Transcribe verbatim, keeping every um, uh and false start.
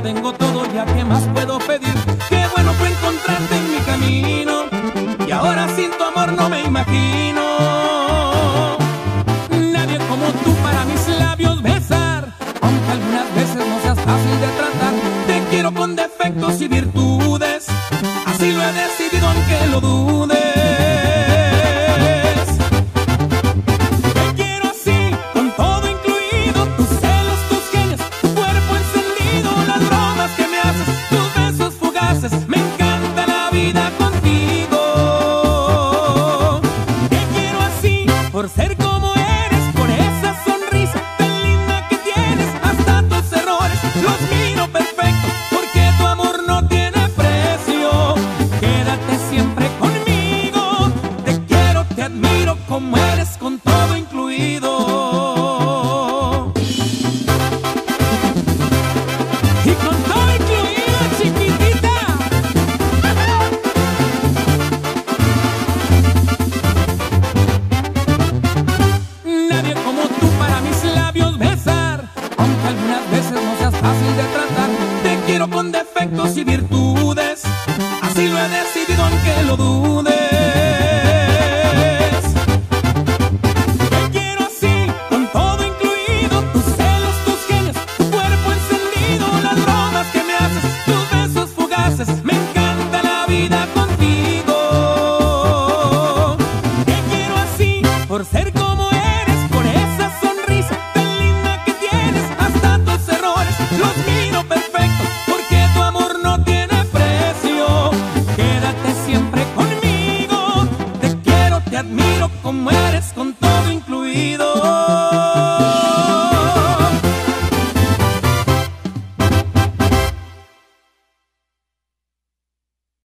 tengo todo, ya que más puedo pedir. Qué bueno fue encontrarte en mi camino, y ahora sin tu amor no me imagino. Nadie como tú para mis labios besar, aunque algunas veces no seas fácil de tratar. Te quiero con defectos y virtudes, así lo he decidido aunque lo dudes. Te quiero así, con todo incluido, tus celos, tus genios, tu cuerpo encendido, las bromas que me haces, tus besos fugaces. Me encanta la vida contigo. Te quiero así, por ser como eres, por esa sonrisa tan linda que tienes. Hasta tus errores los miro perfectos, porque tu amor no tiene precio. Quédate siempre conmigo, te quiero, te admiro como eres, con todo incluido. Y con todo incluido, chiquitita. Nadie como tú para mis labios besar, aunque algunas veces no seas fácil de tratar. Te quiero con defectos y virtudes, así lo he decidido aunque lo dudes. Te quiero así, con todo incluido, tus celos, tus genios, tu cuerpo encendido, las bromas que me haces, tus besos fugaces. Me encanta la vida contigo. Te quiero así, por ser como eres, por esa sonrisa tan linda que tienes. Hasta tus errores los miro perfectos, porque tu amor no tiene precio. Quédate siempre conmigo, te quiero, te admiro como eres, con todo incluido.